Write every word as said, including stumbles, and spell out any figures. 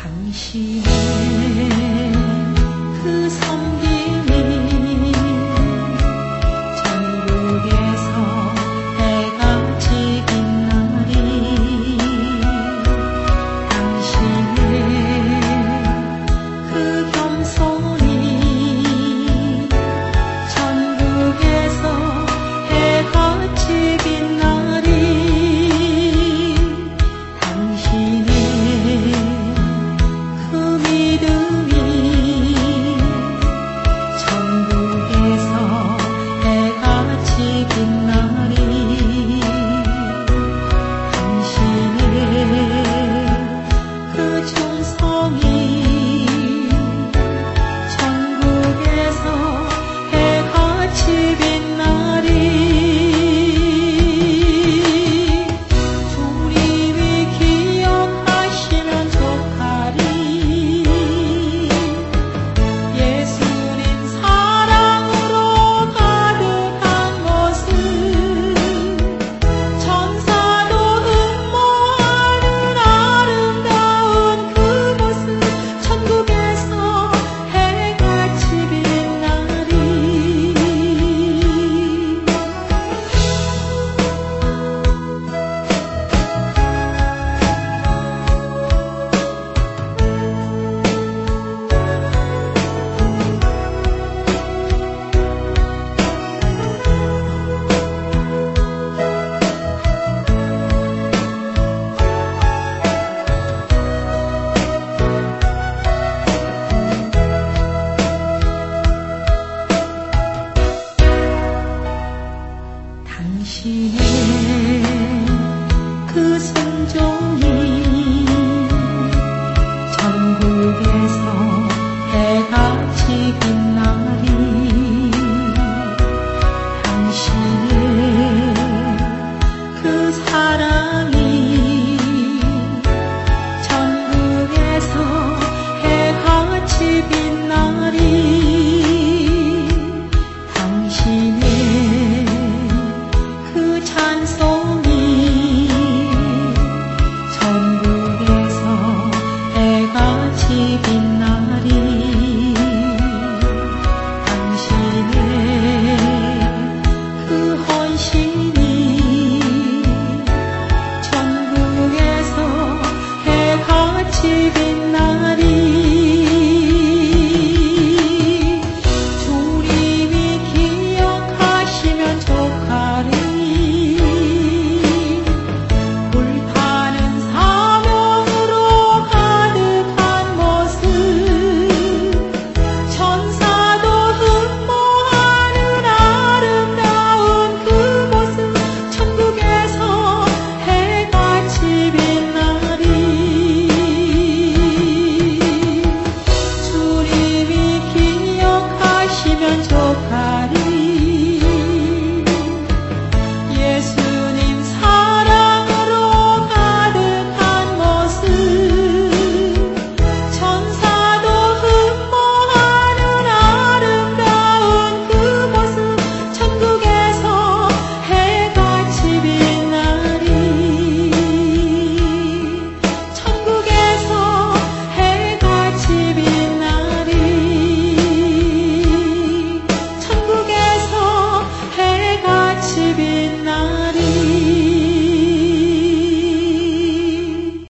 당신의 그 섬김이 전국에서 해같이 빛나리. 당신의 그 겸손이 전국에서 해같이 빛나리. 당신의 그 믿음이 전국에서 해같이 빛나리. 당신의 그 충성이 전국에서 해같이 빛나리. 주님이 기억하시면 좋다리. 예수님 사랑으로 가득한 곳은 천사도 흠모하는 아름다운 그곳은 천국에서 해같이 빛나리. 당신의 그 순종이 전국에서 해같이 빛나리. 당신의 그 사랑이 전국에서 해같이 빛나리. 당신의 그 찬송이 전국에서 해같이 빛나리. 당신의 그 헌신이 전국에서 해같이 빛나리.